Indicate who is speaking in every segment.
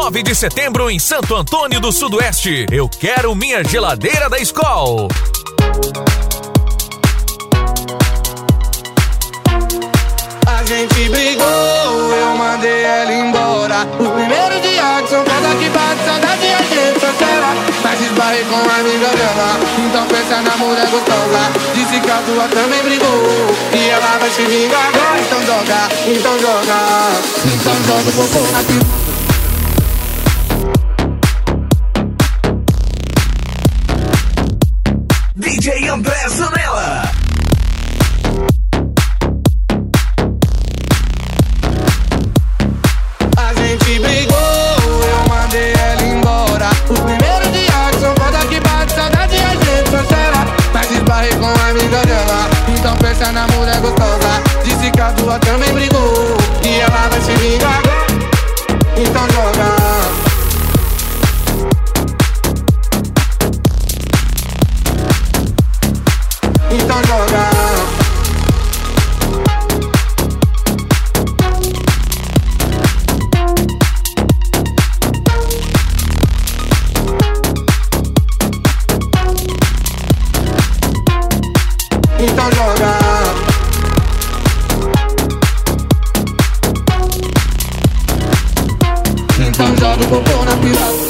Speaker 1: 9 de setembro em Santo Antônio do Sudoeste. Eu quero minha geladeira da Skol.
Speaker 2: A gente brigou, eu mandei ela embora. Os primeiros dias são cada que bate, saudade a gente só chora. Mas esbarrei com a amiga dela, então pensa na mulher gostosa. Disse que a tua também brigou e ela vai se vingar agora. Então joga, então joga, então joga o popô na piroca.
Speaker 3: DJ André Zanella.
Speaker 2: A gente brigou, eu mandei ela embora. Os primeiros dias são foda que bate, saudade a gente só chora. Mas esbarrei com a amiga dela, então pensa na mulher gostosa. Disse que a tua também brigou e ela vai se vingar agora. Então joga, então joga, então joga, então joga o popô na piroca.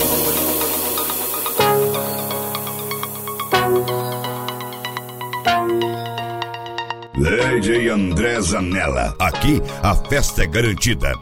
Speaker 4: DJ André Zanella. Aqui a festa é garantida.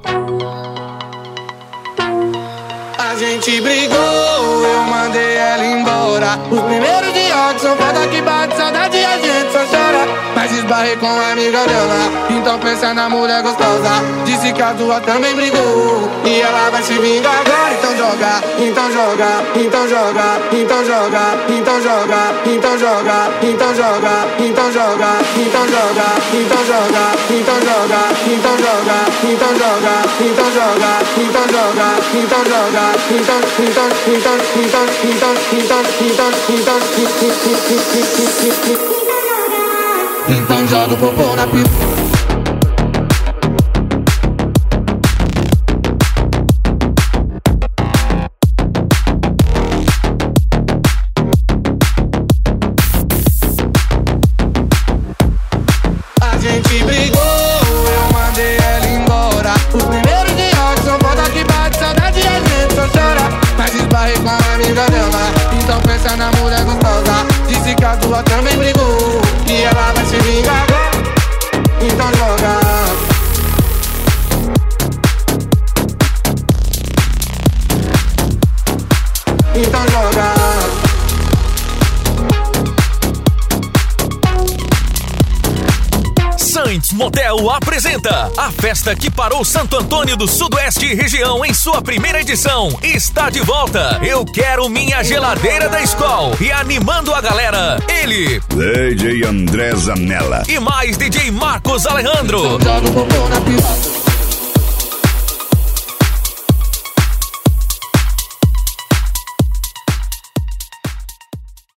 Speaker 2: A gente brigou, eu mandei ela embora. Os primeiros dias são foda que bate, saudade a gente só chora. Mas esbarrei com a amiga dela, então pensa na mulher gostosa. Disse que a tua também brigou e ela vai se vingar agora. Então joga, então joga, então joga, então joga, então joga, então joga, então joga, então joga, então joga, então joga, então joga, então joga, então joga, então joga, então joga, então joga, então joga o popô na piroca. A gente brigou, eu mandei ela embora. Os primeiros dias são foda que bate, saudade a gente só chora. Mas esbarrei com a amiga dela, então pensa na mulher gostosa. Disse que a tua também brigou e ela vai se vingar agora. Então joga, então joga,
Speaker 1: Saints Motel apresenta a festa que parou Santo Antônio do Sudoeste e região em sua primeira edição. Está de volta. Eu quero minha geladeira da Skol. E animando a galera, ele,
Speaker 4: DJ André Zanella.
Speaker 1: E mais DJ Marcos Alejandro.
Speaker 2: então joga o popô na piroca.